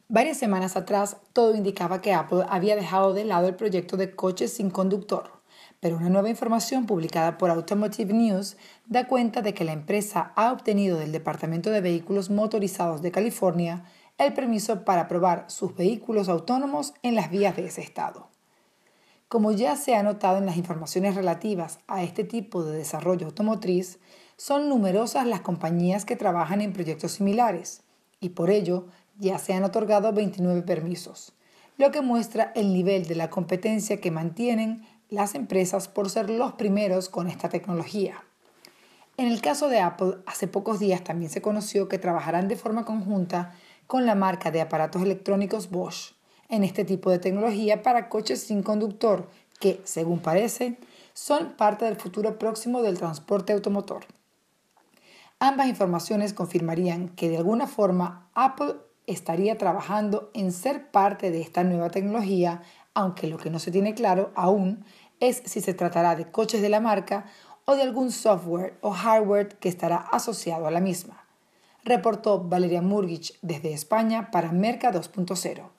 Varias semanas atrás, todo indicaba que Apple había dejado de lado el proyecto de coches sin conductor, pero una nueva información publicada por Automotive News da cuenta de que la empresa ha obtenido del Departamento de Vehículos Motorizados de California el permiso para probar sus vehículos autónomos en las vías de ese estado. Como ya se ha notado en las informaciones relativas a este tipo de desarrollo automotriz, son numerosas las compañías que trabajan en proyectos similares y por ello ya se han otorgado 29 permisos, lo que muestra el nivel de la competencia que mantienen las empresas por ser los primeros con esta tecnología. En el caso de Apple, hace pocos días también se conoció que trabajarán de forma conjunta con la marca de aparatos electrónicos Bosch en este tipo de tecnología para coches sin conductor que, según parece, son parte del futuro próximo del transporte automotor. Ambas informaciones confirmarían que de alguna forma Apple estaría trabajando en ser parte de esta nueva tecnología, aunque lo que no se tiene claro aún es si se tratará de coches de la marca o de algún software o hardware que estará asociado a la misma. Reportó Valeria Murgich desde España para Merca 2.0.